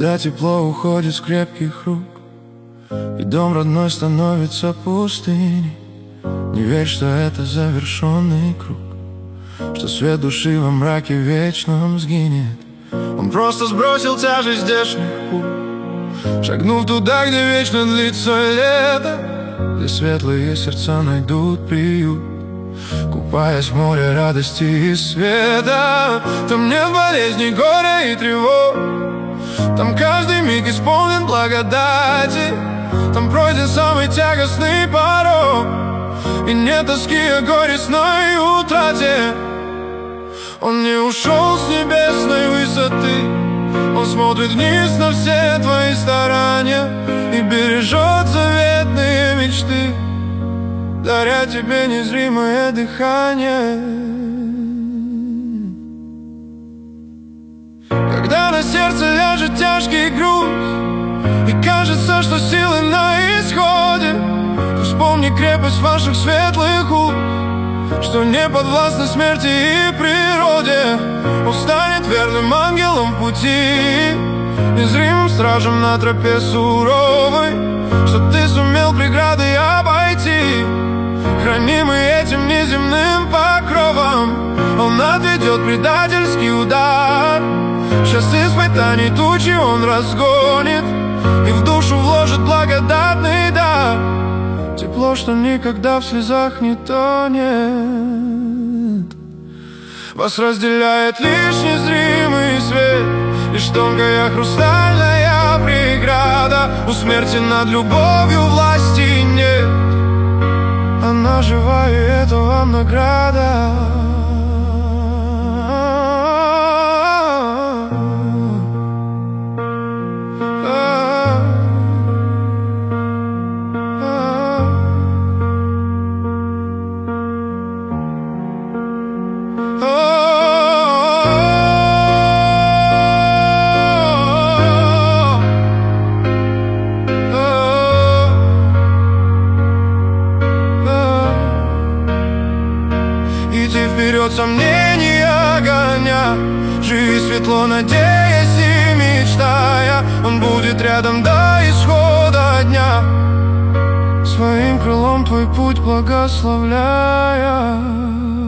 когда тепло уходит с крепких рук, и дом родной становится пустыней. Не верь, что это завершенный круг, что свет души во мраке вечном сгинет. Он просто сбросил тяжесть здешних пуль, шагнув туда, где вечно длится лето, где светлые сердца найдут приют, купаясь в море радости и света. Там нет болезней, горя и тревог, там каждый миг исполнен благодати, там пройден самый тягостный порог, и нет тоски о горестной утрате. Он не ушел с небесной высоты, он смотрит вниз на все твои старания и бережет заветные мечты, даря тебе незримое дыхание. Когда на сердце ляжет тяжкий груз и кажется, что силы на исходе, то вспомни крепость ваших светлых уст, что не подвластны смерти и природе. Он станет верным ангелом в пути, незримым стражем на тропе суровой, что ты сумел преграды обойти, хранимый этим неземным покровом. Он отведет предательский удар, час испытаний тучи он разгонит и в душу вложит благодатный дар, тепло, что никогда в слезах не тонет. Вас разделяет лишь незримый свет, лишь тонкая хрустальная преграда. У смерти над любовью власти нет, она жива, и это вам награда. Иди вперед, сомнения гоня, живи светло, надеясь и мечтая. Он будет рядом до исхода дня, своим крылом твой путь благословляя.